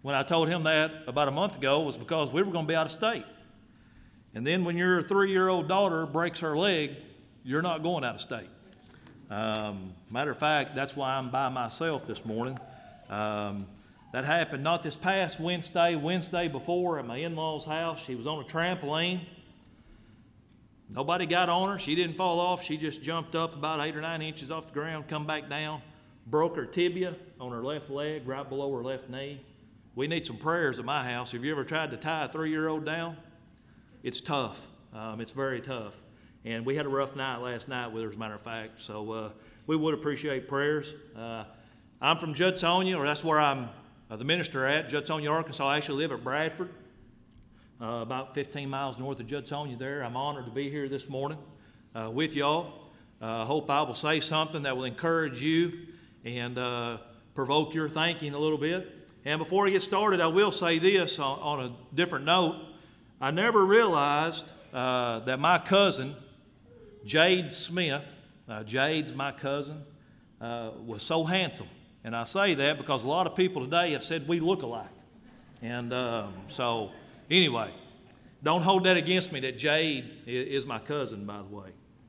when I told him that about a month ago was because we were going to be out of state. And then when your 3-year-old daughter breaks her leg, you're not going out of state. Matter of fact, that's why I'm by myself this morning. That happened not this past Wednesday before at my in-laws' house. She was on a trampoline. Nobody got on her. She didn't fall off. She just jumped up about 8 or 9 inches off the ground, come back down, broke her tibia on her left leg, right below her left knee. We need some prayers at my house. Have you ever tried to tie a 3-year-old down? It's tough. It's very tough. And we had a rough night last night with her, as a matter of fact. So we would appreciate prayers. I'm from Judsonia, or that's where I'm the minister at, Judsonia, Arkansas. I actually live at Bradford, about 15 miles north of Judsonia there. I'm honored to be here this morning with y'all. I hope I will say something that will encourage you and provoke your thinking a little bit. And before I get started, I will say this on a different note. I never realized that my cousin, Jade Smith, Jade's my cousin, was so handsome. And I say that because a lot of people today have said we look alike. And so anyway, don't hold that against me that Jade is my cousin, by the way.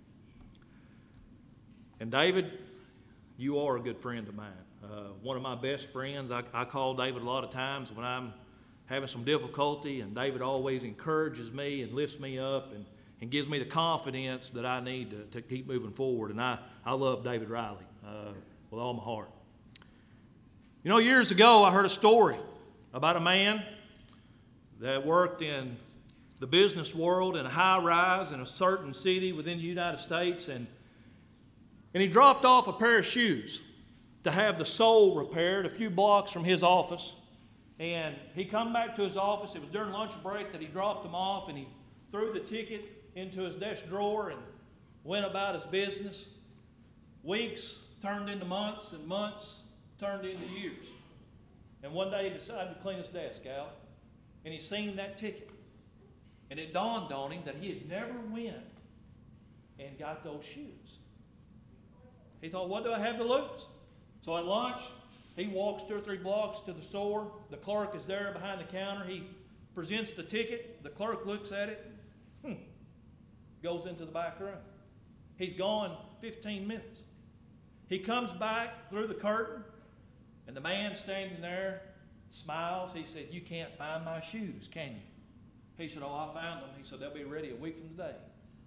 And David, you are a good friend of mine. One of my best friends. I call David a lot of times when I'm having some difficulty, and David always encourages me and lifts me up and gives me the confidence that I need to keep moving forward. And I love David Riley with all my heart. You know, years ago I heard a story about a man that worked in the business world in a high-rise in a certain city within the United States, and he dropped off a pair of shoes to have the sole repaired a few blocks from his office. And he come back to his office. It was during lunch break that he dropped them off, and he threw the ticket into his desk drawer and went about his business. Weeks turned into months, and months turned into years. And one day he decided to clean his desk out, and he seen that ticket. And it dawned on him that he had never went and got those shoes. He thought, what do I have to lose? So at lunch, he walks 2 or 3 blocks to the store. The clerk is there behind the counter. He presents the ticket. The clerk looks at it. Goes into the back room. He's gone 15 minutes. He comes back through the curtain, and the man standing there smiles. He said, you can't find my shoes, can you? He said, oh, I found them. He said, they'll be ready a week from today.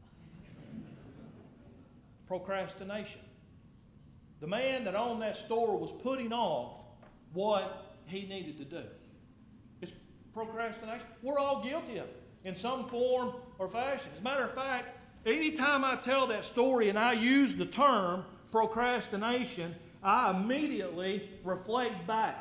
Procrastination. The man that owned that store was putting off what he needed to do. It's procrastination. We're all guilty of it in some form or fashion. As a matter of fact, anytime I tell that story and I use the term procrastination, I immediately reflect back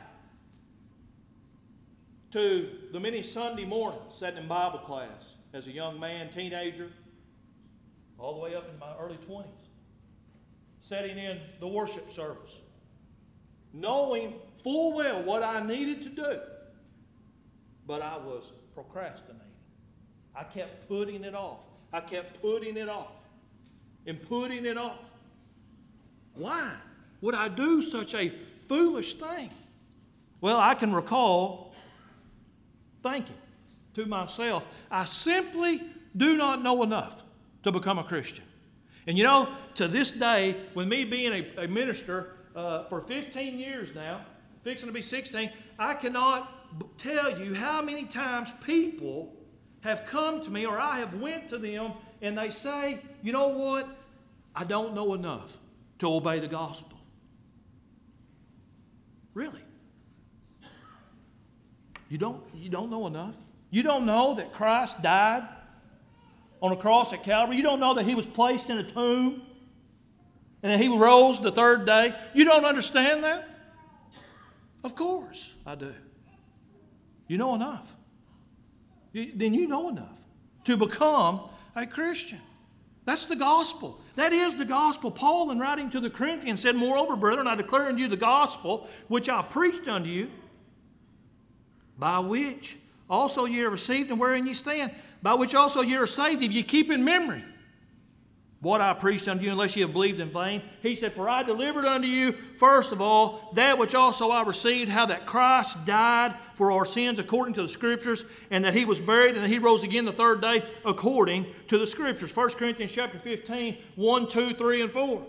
to the many Sunday mornings sitting in Bible class as a young man, teenager, all the way up in my early 20s. Sitting in the worship service, knowing full well what I needed to do, but I was procrastinating. I kept putting it off. I kept putting it off and putting it off. Why would I do such a foolish thing? Well, I can recall thinking to myself, I simply do not know enough to become a Christian. And you know, to this day, with me being a minister for 15 years now, fixing to be 16, I cannot tell you how many times people have come to me or I have went to them and they say, you know what, I don't know enough to obey the gospel. Really? You don't know enough? You don't know that Christ died on a cross at Calvary? You don't know that he was placed in a tomb and that he rose the 3rd day? You don't understand that? Of course I do. You know enough. Then you know enough to become a Christian. That's the gospel. That is the gospel. Paul, in writing to the Corinthians, said, moreover, brethren, I declare unto you the gospel which I preached unto you, by which also ye have received and wherein ye stand, by which also ye are saved, if ye keep in memory what I preached unto you, unless ye have believed in vain. He said, for I delivered unto you, first of all, that which also I received, how that Christ died for our sins according to the Scriptures, and that He was buried, and that He rose again the third day according to the Scriptures. 1 Corinthians chapter 15, 1, 2, 3, and 4.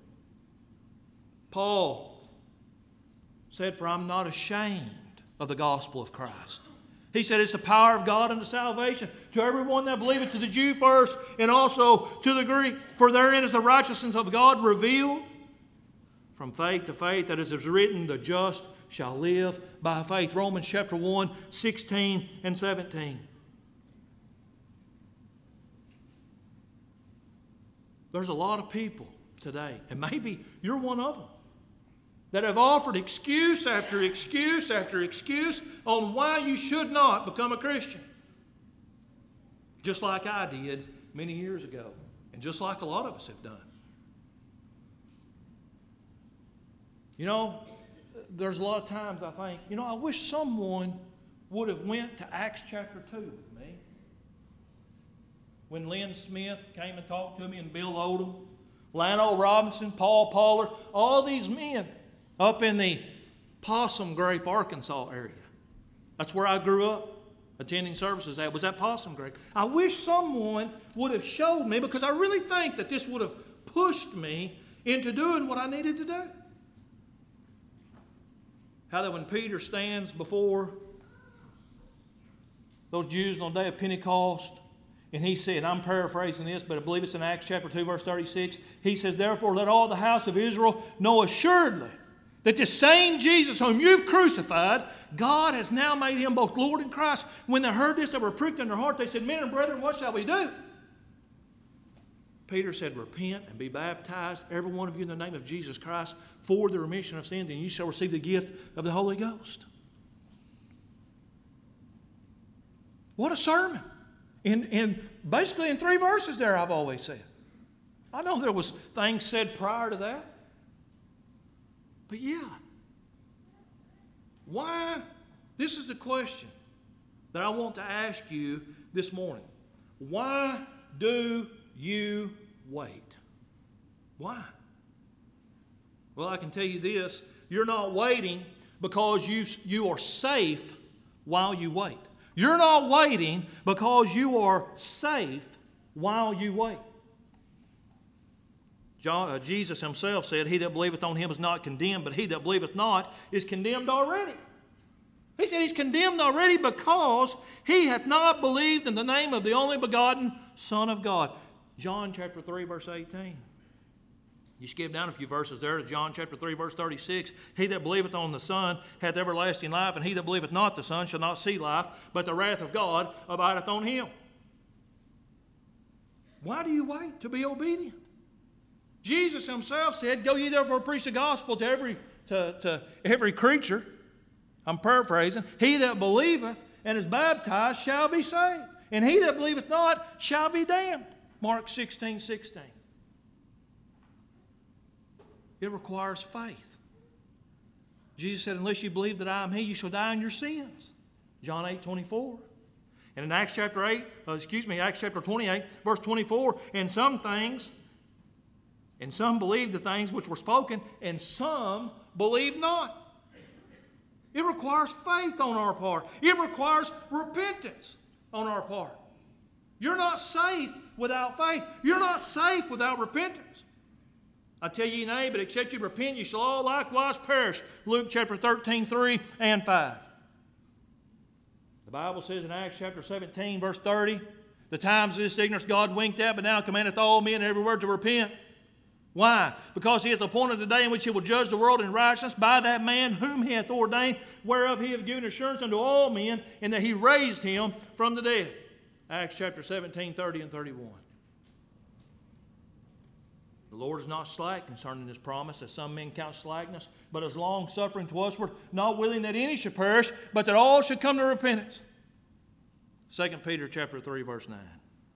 Paul said, for I'm not ashamed of the gospel of Christ. He said it's the power of God unto salvation to everyone that believeth, to the Jew first and also to the Greek. For therein is the righteousness of God revealed from faith to faith, that as it is written, the just shall live by faith. Romans chapter 1, 16 and 17. There's a lot of people today, and maybe you're one of them, that have offered excuse after excuse after excuse on why you should not become a Christian. Just like I did many years ago, and just like a lot of us have done. You know, there's a lot of times I think, you know, I wish someone would have went to Acts chapter 2 with me. When Lynn Smith came and talked to me, and Bill Odom, Lano Robinson, Paul Pollard, all these men up in the Possum Grape, Arkansas area. That's where I grew up attending services at, was at Possum Grape. I wish someone would have showed me, because I really think that this would have pushed me into doing what I needed to do. How that when Peter stands before those Jews on the day of Pentecost, and he said, I'm paraphrasing this, but I believe it's in Acts chapter 2, verse 36. He says, therefore let all the house of Israel know assuredly that this same Jesus whom you've crucified, God has now made him both Lord and Christ. When they heard this, they were pricked in their heart. They said, men and brethren, what shall we do? Peter said, repent and be baptized, every one of you, in the name of Jesus Christ, for the remission of sins, and you shall receive the gift of the Holy Ghost. What a sermon. Basically in 3 verses there, I've always said. I know there was things said prior to that. But yeah, why? This is the question that I want to ask you this morning. Why do you wait? Why? Well, I can tell you this. You're not waiting because you are safe while you wait. You're not waiting because you are safe while you wait. Jesus himself said, he that believeth on him is not condemned, but he that believeth not is condemned already. He said he's condemned already because he hath not believed in the name of the only begotten Son of God. John chapter 3, verse 18. You skip down a few verses there to John chapter 3, verse 36. He that believeth on the Son hath everlasting life, and he that believeth not the Son shall not see life, but the wrath of God abideth on him. Why do you wait to be obedient? Jesus himself said, go ye therefore preach the gospel to every creature. I'm paraphrasing. He that believeth and is baptized shall be saved, and he that believeth not shall be damned. Mark 16, 16. It requires faith. Jesus said, unless you believe that I am he, you shall die in your sins. John 8, 24. And in Acts chapter 28, verse 24, and some believed the things which were spoken, and some believed not. It requires faith on our part. It requires repentance on our part. You're not safe without faith. You're not safe without repentance. I tell you, nay, but except you repent, you shall all likewise perish. Luke chapter 13, 3 and 5. The Bible says in Acts chapter 17, verse 30, the times of this ignorance God winked at, but now commandeth all men everywhere to repent. Why? Because he hath appointed a day in which he will judge the world in righteousness by that man whom he hath ordained, whereof he hath given assurance unto all men, and that he raised him from the dead. Acts chapter 17, 30 and 31. The Lord is not slack concerning his promise, as some men count slackness, but is long-suffering to usward, not willing that any should perish, but that all should come to repentance. 2 Peter chapter 3, verse 9.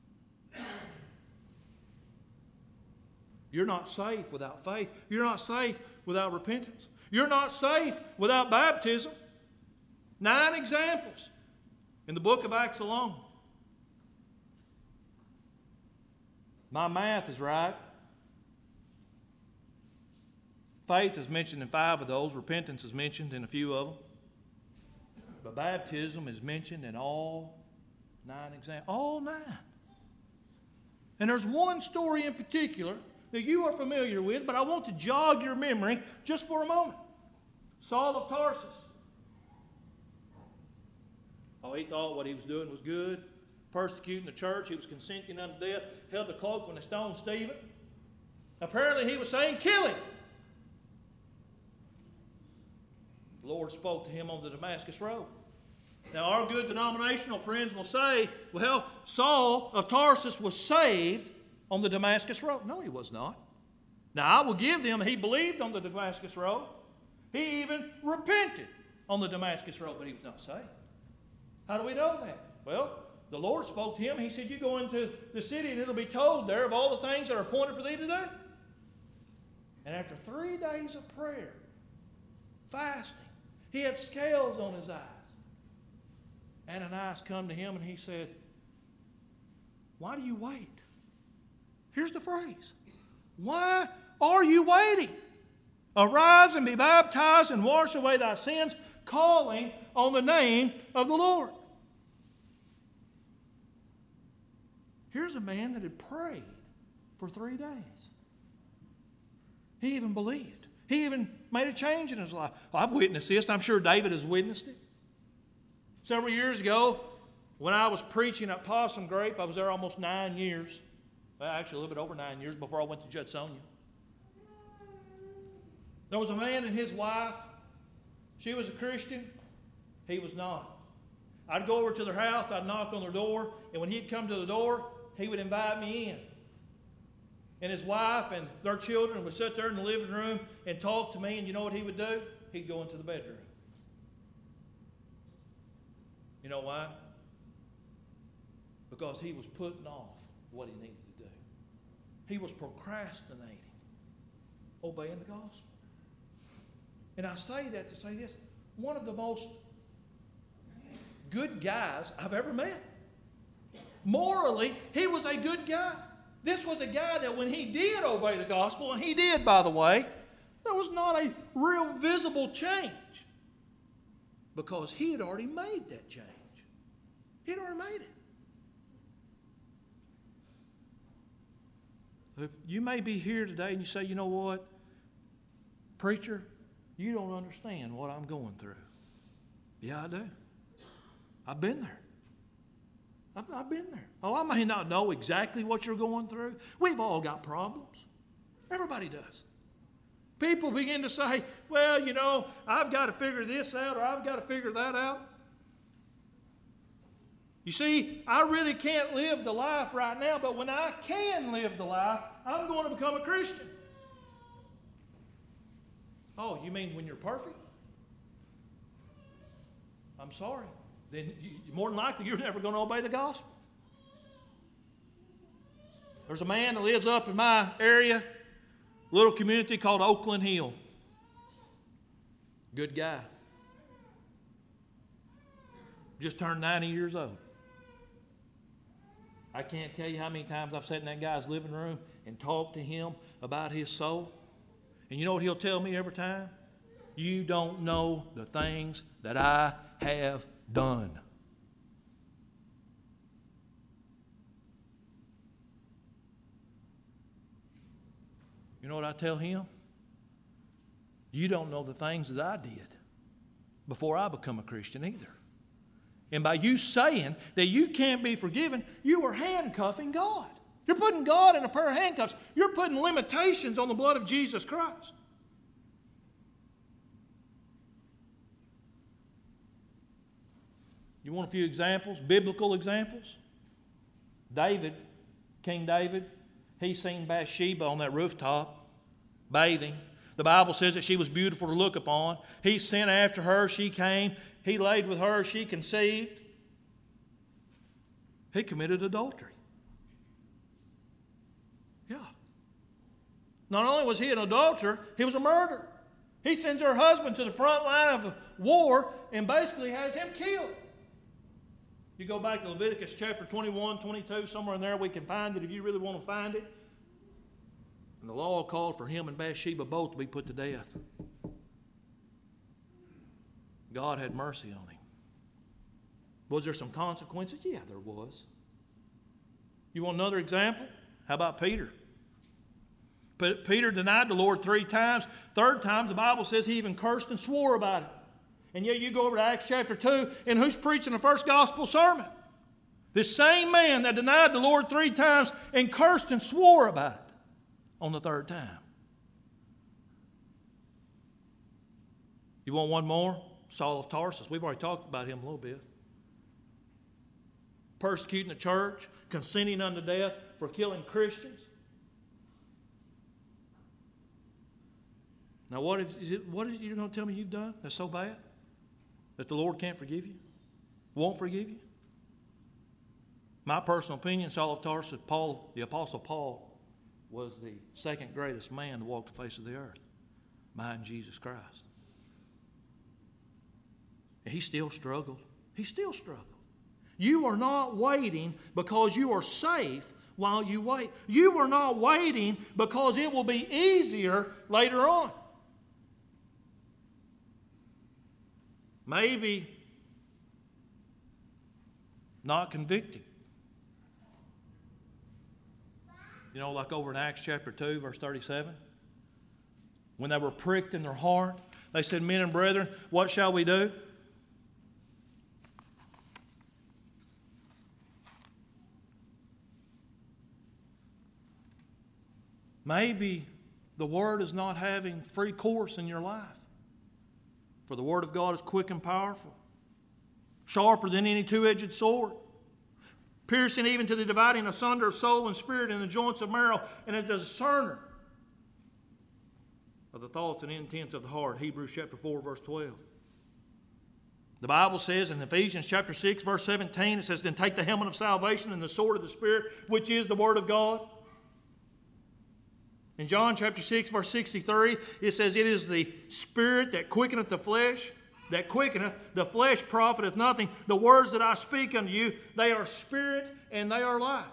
You're not safe without faith. You're not safe without repentance. You're not safe without baptism. 9 examples in the book of Acts alone. My math is right. Faith is mentioned in 5 of those. Repentance is mentioned in a few of them. But baptism is mentioned in all 9 examples. All 9. And there's one story in particular that you are familiar with, but I want to jog your memory just for a moment. Saul of Tarsus. Oh, he thought what he was doing was good. Persecuting the church. He was consenting unto death. Held the cloak when they stoned Stephen. Apparently he was saying, kill him. The Lord spoke to him on the Damascus Road. Now our good denominational friends will say, well, Saul of Tarsus was saved on the Damascus Road. No, he was not. Now I will give them, he believed on the Damascus Road. He even repented on the Damascus Road, but he was not saved. How do we know that? Well, the Lord spoke to him. He said, you go into the city and it'll be told there of all the things that are appointed for thee to do. And after 3 days of prayer, fasting, he had scales on his eyes. Ananias come to him and he said, why do you wait? Here's the phrase. Why are you waiting? Arise and be baptized and wash away thy sins, calling on the name of the Lord. Here's a man that had prayed for 3 days. He even believed. He even made a change in his life. Well, I've witnessed this. I'm sure David has witnessed it. Several years ago, when I was preaching at Possum Grape, I was there almost 9 years. Well, actually a little bit over 9 years before I went to Judsonia. There was a man and his wife. She was a Christian. He was not. I'd go over to their house. I'd knock on their door. And when he'd come to the door, he would invite me in. And his wife and their children would sit there in the living room and talk to me. And you know what he would do? He'd go into the bedroom. You know why? Because he was putting off what he needed to do. He was procrastinating, obeying the gospel. And I say that to say this. One of the most good guys I've ever met. Morally, he was a good guy. This was a guy that when he did obey the gospel, and he did, by the way, there was not a real visible change. Because he had already made that change. He had already made it. You may be here today and you say, you know what? Preacher, you don't understand what I'm going through. Yeah, I do. I've been there. I've been there. Oh, I may not know exactly what you're going through. We've all got problems. Everybody does. People begin to say, well, you know, I've got to figure this out or I've got to figure that out. You see, I really can't live the life right now, but when I can live the life, I'm going to become a Christian. Oh, you mean when you're perfect? I'm sorry. Then more than likely you're never going to obey the gospel. There's a man that lives up in my area, little community called Oakland Hill. Good guy. Just turned 90 years old. I can't tell you how many times I've sat in that guy's living room and talked to him about his soul. And you know what he'll tell me every time? You don't know the things that I have done. You know what I tell him? You don't know the things that I did before I become a Christian either. And by you saying that you can't be forgiven, you are handcuffing God. You're putting God in a pair of handcuffs. You're putting limitations on the blood of Jesus Christ. You want a few examples, biblical examples? David, King David, he seen Bathsheba on that rooftop bathing. The Bible says that she was beautiful to look upon. He sent after her, she came. He laid with her, she conceived. He committed adultery. Yeah. Not only was he an adulterer, he was a murderer. He sends her husband to the front line of war and basically has him killed. You go back to Leviticus chapter 21, 22, somewhere in there we can find it if you really want to find it. And the law called for him and Bathsheba both to be put to death. God had mercy on him. Was there some consequences? Yeah, there was. You want another example? How about Peter? Peter denied the Lord 3 times. Third time, the Bible says he even cursed and swore about it. And yet you go over to Acts chapter 2, and who's preaching the first gospel sermon? This same man that denied the Lord 3 times and cursed and swore about it on the 3rd time. You want one more? Saul of Tarsus. We've already talked about him a little bit. Persecuting the church, consenting unto death for killing Christians. Now what is you going to tell me you've done that's so bad that the Lord can't forgive you? Won't forgive you? My personal opinion, Saul of Tarsus, the Apostle Paul, was the 2nd greatest man to walk the face of the earth behind Jesus Christ. And he still struggled. He still struggled. You are not waiting because you are safe while you wait. You are not waiting because it will be easier later on. Maybe not convicted. You know, like over in Acts chapter 2, verse 37. When they were pricked in their heart, they said, "Men and brethren, what shall we do?" Maybe the Word is not having free course in your life. For the Word of God is quick and powerful, sharper than any two-edged sword, piercing even to the dividing asunder of soul and spirit and the joints of marrow, and is a discerner of the thoughts and intents of the heart. Hebrews chapter 4, verse 12. The Bible says in Ephesians chapter 6, verse 17, it says, "Then take the helmet of salvation and the sword of the Spirit, which is the Word of God." In John chapter 6, verse 63, it says, "It is the Spirit that quickeneth the flesh, that quickeneth, the flesh profiteth nothing. The words that I speak unto you, they are spirit and they are life."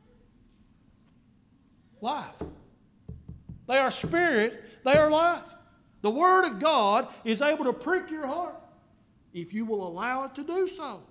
Life. They are spirit, they are life. The Word of God is able to prick your heart if you will allow it to do so.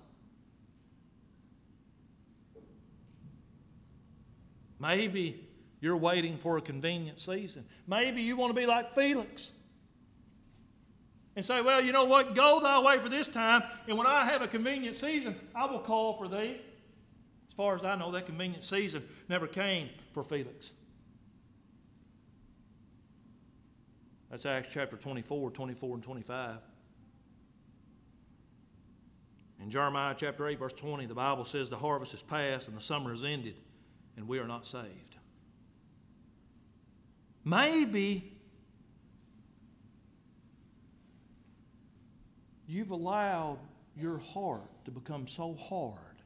Maybe you're waiting for a convenient season. Maybe you want to be like Felix and say, "Well, you know what? Go thy way for this time, and when I have a convenient season, I will call for thee." As far as I know, that convenient season never came for Felix. That's Acts chapter 24, 24 and 25. In Jeremiah chapter 8, verse 20, the Bible says, "The harvest is past and the summer is ended, and we are not saved." Maybe you've allowed your heart to become so hard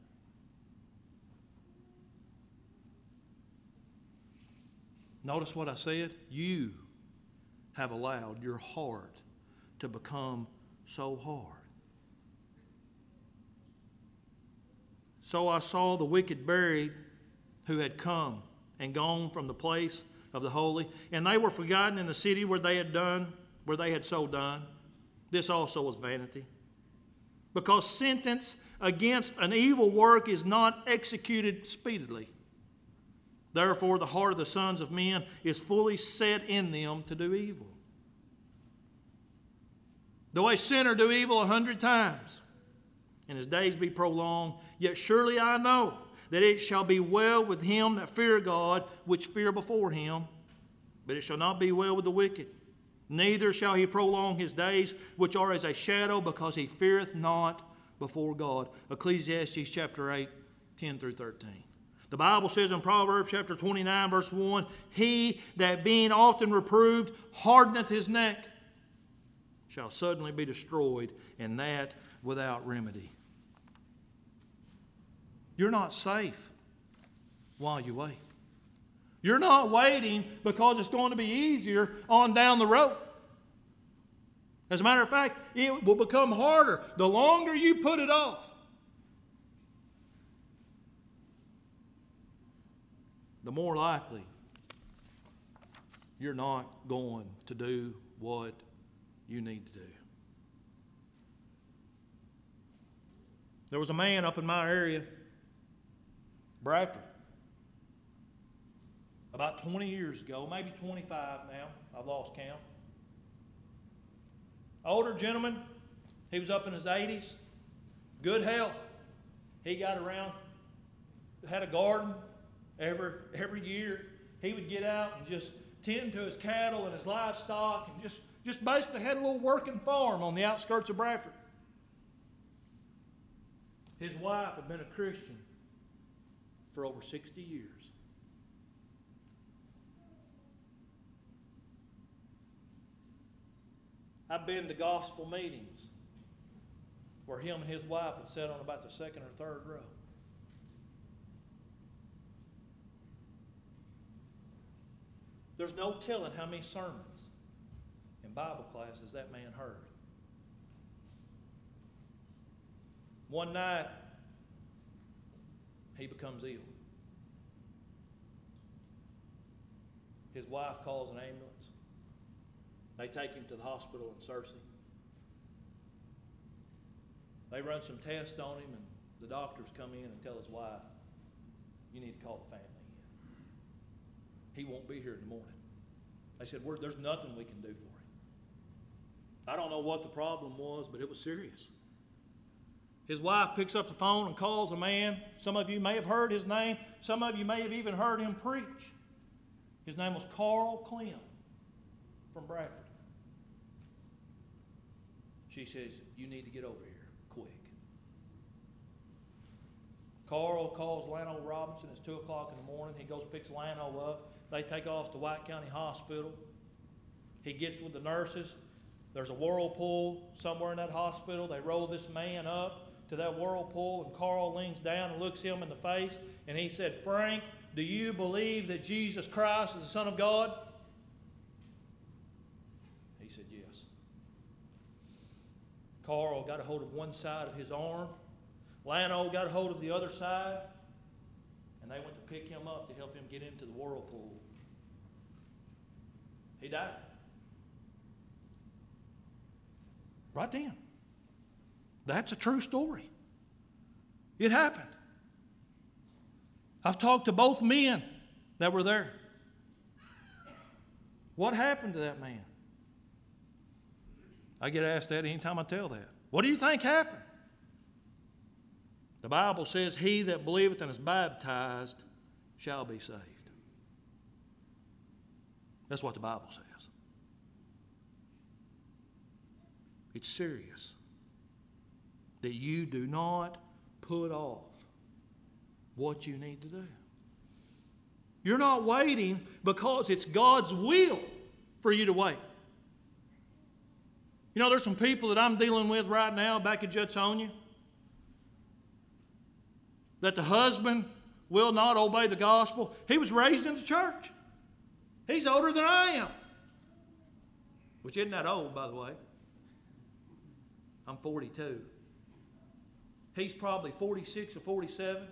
Notice what I said. You have allowed your heart to become so hard. So I saw the wicked buried who had come and gone from the place of the holy, and they were forgotten in the city where they had so done. This also was vanity. Because sentence against an evil work is not executed speedily. Therefore, the heart of the sons of men is fully set in them to do evil. Though a sinner do evil 100 times, and his days be prolonged, yet surely I know that it shall be well with him that fear God, which fear before him. But it shall not be well with the wicked. Neither shall he prolong his days, which are as a shadow, because he feareth not before God. Ecclesiastes chapter 8, 10 through 13. The Bible says in Proverbs chapter 29, verse 1, he that being often reproved hardeneth his neck shall suddenly be destroyed, and that without remedy. You're not safe while you wait. You're not waiting because it's going to be easier on down the road. As a matter of fact, it will become harder the longer you put it off. the more likely you're not going to do what you need to do. There was a man up in my area, Bradford, about 20 years ago, maybe 25 now, I've lost count. Older gentleman, he was up in his 80s, good health. He got around, had a garden every year. He would get out and just tend to his cattle and his livestock and just basically had a little working farm on the outskirts of Bradford. His wife had been a Christian for over 60 years. I've been to gospel meetings where him and his wife would sit on about the second or third row. There's no telling how many sermons and Bible classes that man heard. One night, he becomes ill. His wife calls an ambulance. They take him to the hospital in Searcy. They run some tests on him, and the doctors come in and tell his wife, "You need to call the family in. He won't be here in the morning." They said, "There's nothing we can do for him." I don't know what the problem was, but it was serious. His wife picks up the phone and calls a man. Some of you may have heard his name. Some of you may have even heard him preach. His name was Carl Clem from Bradford. She says, "You need to get over here quick." Carl calls Lano Robinson. It's 2 o'clock in the morning. He goes and picks Lano up. They take off to White County Hospital. He gets with the nurses. There's a whirlpool somewhere in that hospital. They roll this man up to that whirlpool, and Carl leans down and looks him in the face, and he said, "Frank, do you believe that Jesus Christ is the Son of God?" He said, "Yes." Carl got a hold of one side of his arm. Lano got a hold of the other side, and they went to pick him up to help him get into the whirlpool. He died. Right then. That's a true story. It happened. I've talked to both men that were there. What happened to that man? I get asked that anytime I tell that. What do you think happened? The Bible says, "He that believeth and is baptized shall be saved." That's what the Bible says. It's serious that you do not put off what you need to do. You're not waiting because it's God's will for you to wait. You know, there's some people that I'm dealing with right now back at Judsonia that the husband will not obey the gospel. He was raised in the church. He's older than I am, which isn't that old, by the way. I'm 42. He's probably 46 or 47.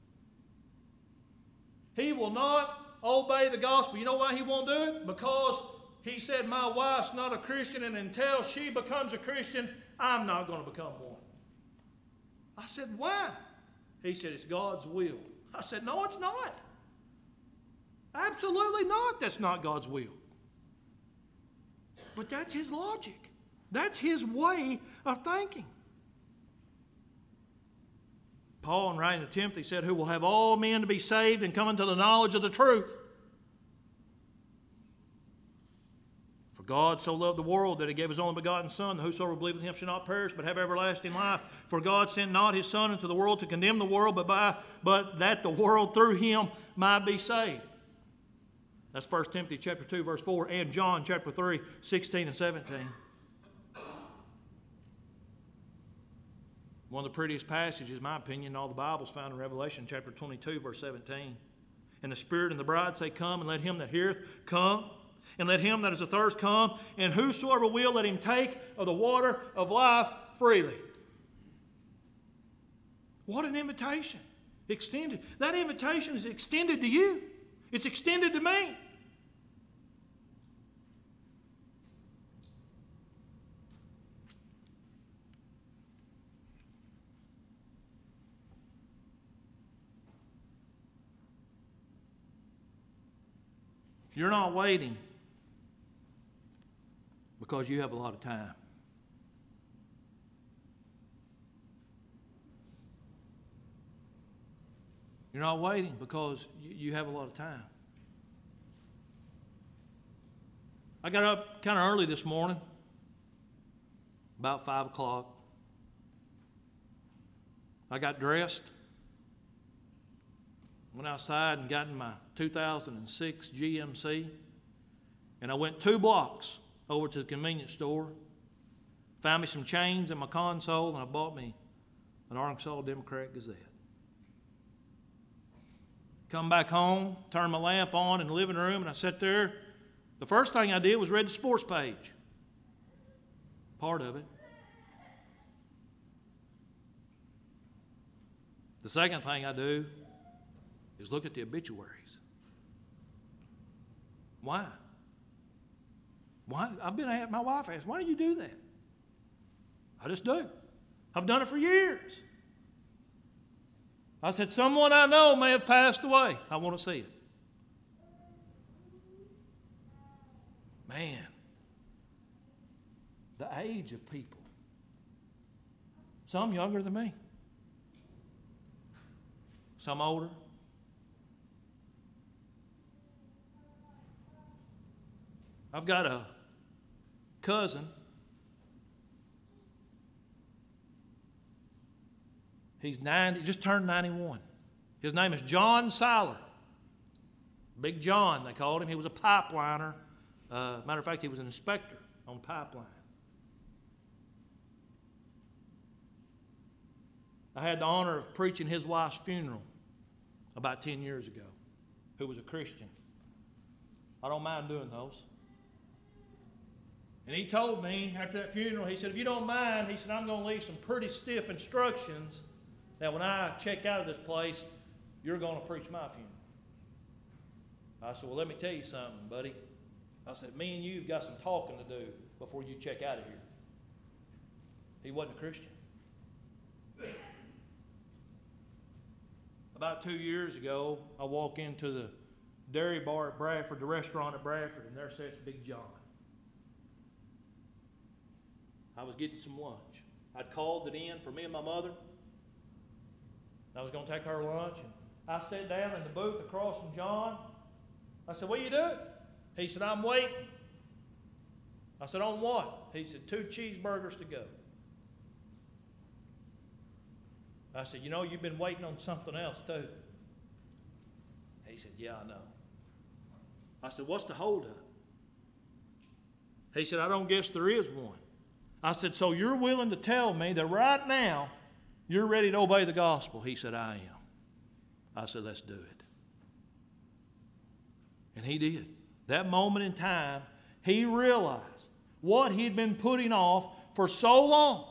He will not obey the gospel. You know why he won't do it? Because he said, "My wife's not a Christian, and until she becomes a Christian, I'm not going to become one." I said, "Why?" He said, "It's God's will." I said, "No, it's not. Absolutely not. That's not God's will." But that's his logic. That's his way of thinking. Paul, in writing to Timothy, said, "Who will have all men to be saved and come into the knowledge of the truth. For God so loved the world that he gave his only begotten Son, that whosoever believeth in him shall not perish, but have everlasting life. For God sent not his Son into the world to condemn the world, but that the world through him might be saved." That's 1 Timothy chapter 2, verse 4, and John chapter 3, 16 and 17. One of the prettiest passages, in my opinion, in all the Bible is found in Revelation chapter 22, verse 17. "And the Spirit and the bride say, Come, and let him that heareth come, and let him that is athirst come, and whosoever will, let him take of the water of life freely." What an invitation extended. That invitation is extended to you. It's extended to me. You're not waiting because you have a lot of time. You're not waiting because you have a lot of time. I got up kind of early this morning, about 5 o'clock. I got dressed, went outside and got in my 2006 GMC, and I went 2 blocks over to the convenience store, found me some chains in my console, and I bought me an Arkansas Democrat Gazette. Come back home, turned my lamp on in the living room, and I sat there. The first thing I did was read the sports page, part of it. The second thing I do is look at the obituaries. Why? Why? I've been at my wife asked, why do you do that? I just do. I've done it for years. I said, someone I know may have passed away. I want to see it. Man, the age of people. Some younger than me. Some older. I've got a cousin. He's 90, just turned 91. His name is John Seiler. Big John, they called him. He was a pipeliner. Matter of fact, he was an inspector on pipeline. I had the honor of preaching his wife's funeral about 10 years ago, who was a Christian. I don't mind doing those. And he told me after that funeral, he said, if you don't mind, he said, I'm going to leave some pretty stiff instructions that when I check out of this place, you're going to preach my funeral. I said, well, let me tell you something, buddy. I said, me and you have got some talking to do before you check out of here. He wasn't a Christian. About 2 years ago, I walk into the dairy bar at Bradford, the restaurant at Bradford, and there sits Big John. I was getting some lunch. I'd called it in for me and my mother. I was going to take her lunch, and I sat down in the booth across from John. I said, what are you doing? He said, I'm waiting. I said, on what? He said, 2 cheeseburgers to go. I said, you know, you've been waiting on something else too. He said, yeah, I know. I said, what's the holdup? He said, I don't guess there is one. I said, so you're willing to tell me that right now you're ready to obey the gospel? He said, I am. I said, let's do it. And he did. That moment in time, he realized what he'd been putting off for so long.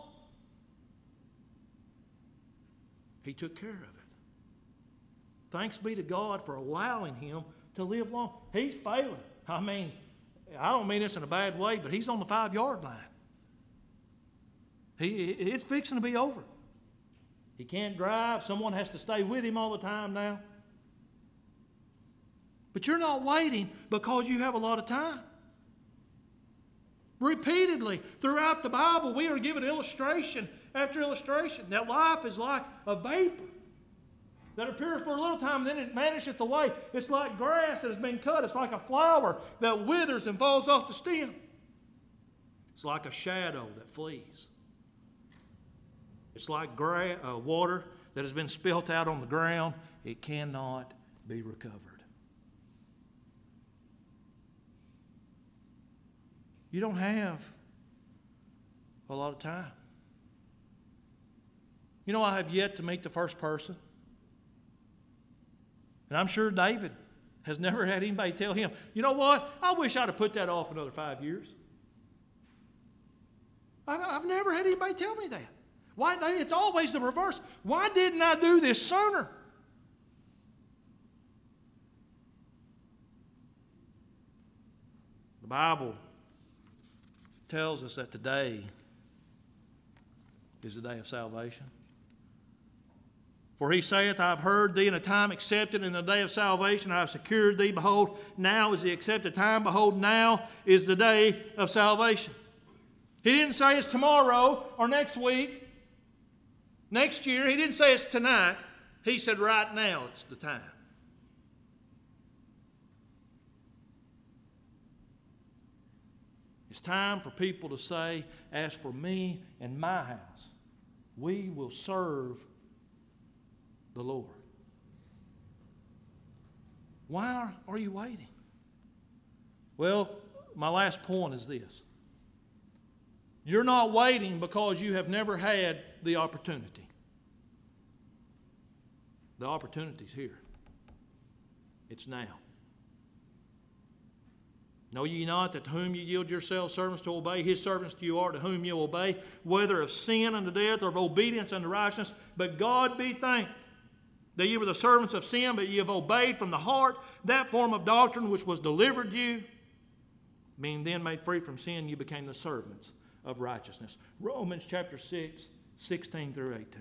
He took care of it. Thanks be to God for allowing him to live long. He's failing. I mean, I don't mean this in a bad way, but he's on the 5-yard line. It's fixing to be over. He can't drive. Someone has to stay with him all the time now. But you're not waiting because you have a lot of time. Repeatedly throughout the Bible, we are given illustration after illustration that life is like a vapor that appears for a little time and then it vanisheth away. It's like grass that has been cut. It's like a flower that withers and falls off the stem. It's like a shadow that flees. It's like water that has been spilt out on the ground. It cannot be recovered. You don't have a lot of time. You know, I have yet to meet the first person. And I'm sure David has never had anybody tell him, you know what, I wish I'd have put that off another 5 years. I've never had anybody tell me that. Why? It's always the reverse. Why didn't I do this sooner? Bible tells us that today is the day of salvation. For he saith, I have heard thee in a time accepted, in the day of salvation I have secured thee. Behold, now is the accepted time. Behold, now is the day of salvation. He didn't say it's tomorrow or next week, next year. He didn't say it's tonight. He said right now it's the time. It's time for people to say, as for me and my house, we will serve the Lord. Why are you waiting? Well, my last point is this. You're not waiting because you have never had the opportunity. The opportunity's here. It's now. Know ye not that to whom ye yield yourselves servants to obey, his servants you are, to whom ye obey, whether of sin unto death or of obedience unto righteousness? But God be thanked that ye were the servants of sin, but ye have obeyed from the heart that form of doctrine which was delivered you. Being then made free from sin, you became the servants of righteousness. Romans chapter 6, 16 through 18.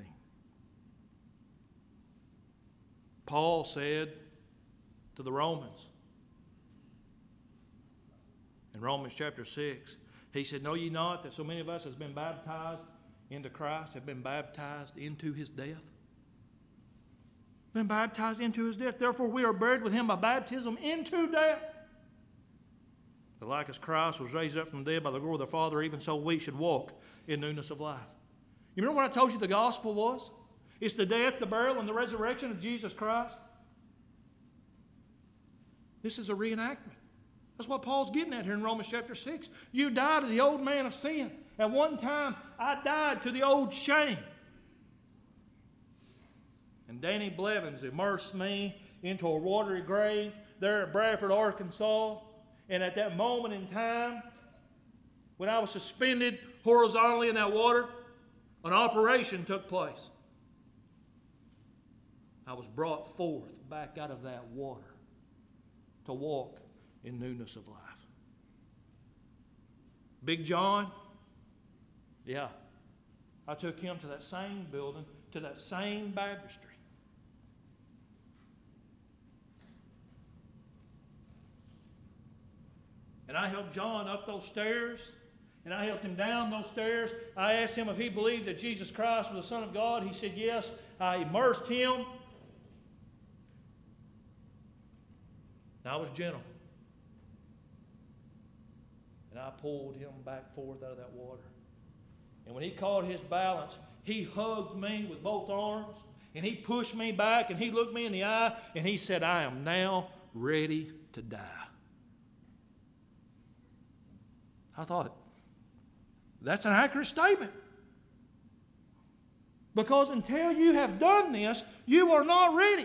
Paul said to the Romans, in Romans chapter 6, he said, know ye not that so many of us has been baptized into Christ, have been baptized into his death? Been baptized into his death. Therefore we are buried with him by baptism into death. That like as Christ was raised up from the dead by the glory of the Father, even so we should walk in newness of life. You remember what I told you the gospel was? It's the death, the burial, and the resurrection of Jesus Christ. This is a reenactment. That's what Paul's getting at here in Romans chapter 6. You died to the old man of sin. At one time, I died to the old shame. And Danny Blevins immersed me into a watery grave there at Bradford, Arkansas. And at that moment in time, when I was suspended horizontally in that water, an operation took place. I was brought forth back out of that water to walk in newness of life. Big John, yeah, I took him to that same building, to that same baptistry. And I helped John up those stairs, and I helped him down those stairs. I asked him if he believed that Jesus Christ was the Son of God. He said yes. I immersed him. And I was gentle. And I pulled him back forth out of that water. And when he caught his balance, he hugged me with both arms, and he pushed me back, and he looked me in the eye, and he said, I am now ready to die. I thought, that's an accurate statement. Because until you have done this, you are not ready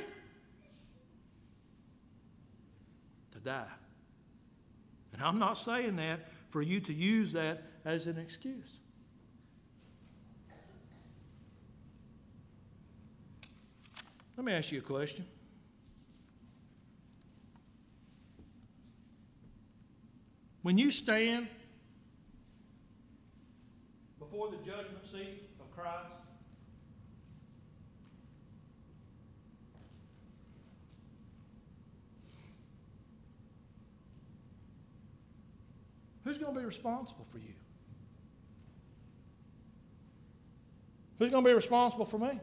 to die. And I'm not saying that for you to use that as an excuse. Let me ask you a question. When you stand before the judgment seat of Christ, who's going to be responsible for you? Who's going to be responsible for me?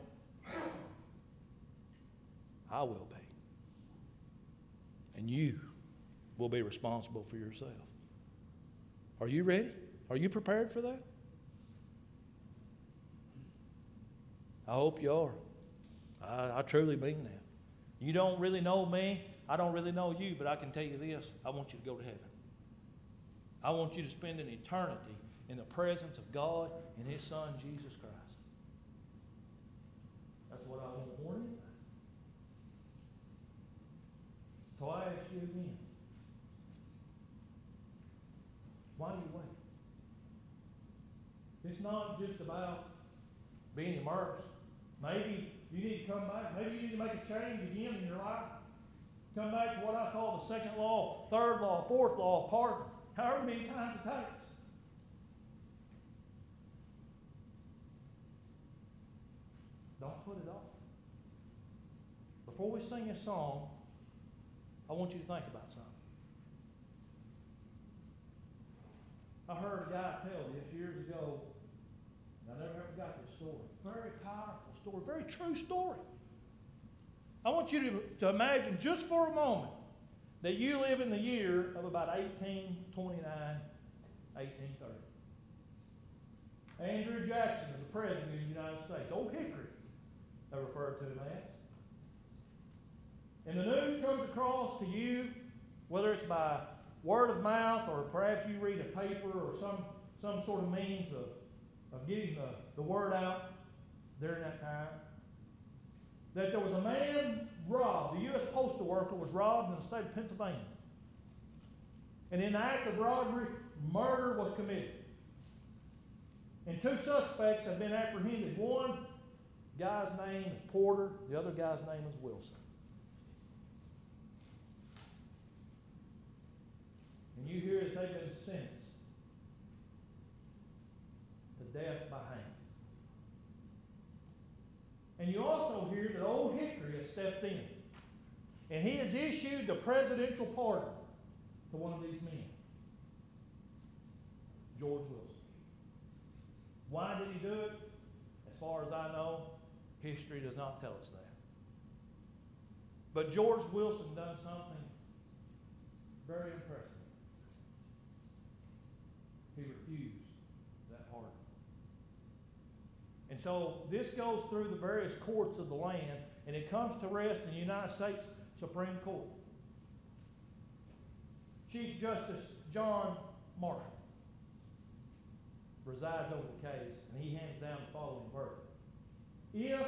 I will be. And you will be responsible for yourself. Are you ready? Are you prepared for that? I hope you are. I truly mean that. You don't really know me. I don't really know you, but I can tell you this. I want you to go to heaven. I want you to spend an eternity in the presence of God and His Son, Jesus Christ. That's what I want more than anything. So I ask you again, why do you wait? It's not just about being immersed. Maybe you need to come back. Maybe you need to make a change again in your life. Come back to what I call the second law, third law, fourth law of pardon. however many times it takes. Don't put it off. Before we sing this song, I want you to think about something. I heard a guy tell this years ago, and I never forgot this story. Very powerful story, very true story. I want you to imagine just for a moment that you live in the year of about 1829, 1830. Andrew Jackson is the President of the United States. Old Hickory, they referred to him as. And the news comes across to you, whether it's by word of mouth or perhaps you read a paper or some sort of means of getting the word out during that time, that there was a man robbed. The U.S. postal worker was robbed in the state of Pennsylvania. And in the act of robbery, murder was committed. And 2 suspects have been apprehended. One guy's name is Porter. The other guy's name is Wilson. And you hear that they've been sentenced to death by hanging. And you also hear that Old Hickory has stepped in. And he has issued the presidential pardon to one of these men, George Wilson. Why did he do it? As far as I know, history does not tell us that. But George Wilson done something very impressive. He refused that pardon. And so this goes through the various courts of the land, and it comes to rest in the United States Supreme Court. Chief Justice John Marshall presides over the case, and he hands down the following verdict. If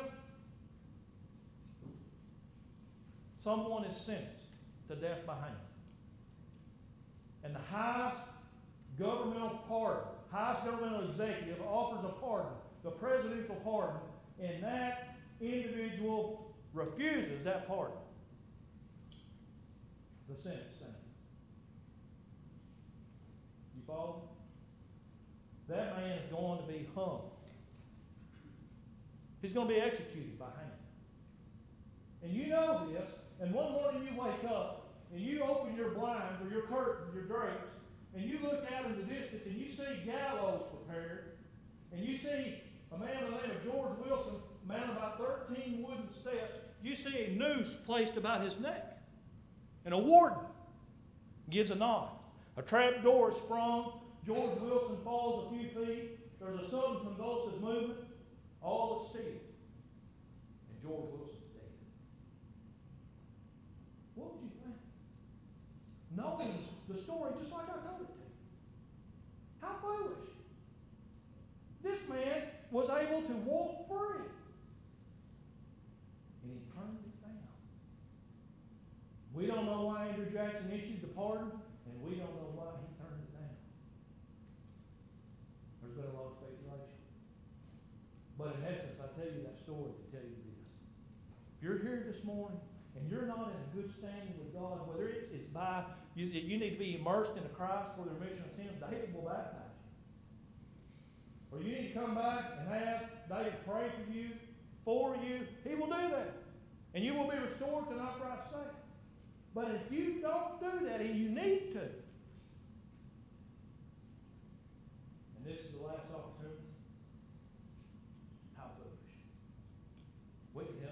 someone is sentenced to death by hanging, and the highest governmental pardon, highest governmental executive offers a pardon, the presidential pardon, and that individual refuses that pardon, the sentence stands. You follow? That man is going to be hung. He's going to be executed by hanging. And you know this, and one morning you wake up and you open your blinds or your curtains, your drapes, and you look out in the distance and you see gallows prepared, and you see a man by the name of George Wilson mounted about 13 wooden steps. You see a noose placed about his neck. And a warden gives a nod. A trap door is sprung. George Wilson falls a few feet. There's a sudden convulsive movement. All is still. And George Wilson's dead. What would you think? Knowing the story just like I told it to you. How foolish. This man was able to walk free. And he turned it down. We don't know why Andrew Jackson issued the pardon, and we don't know why he turned it down. There's been a lot of speculation. But in essence, I tell you that story to tell you this. If you're here this morning and you're not in a good standing with God, whether it's by you need to be immersed into Christ for the remission of sins, David will baptize you. Or you need to come back and have David pray for you, he will do that. And you will be restored to an upright state. But if you don't do that, and you need to, and this is the last opportunity, how foolish. We could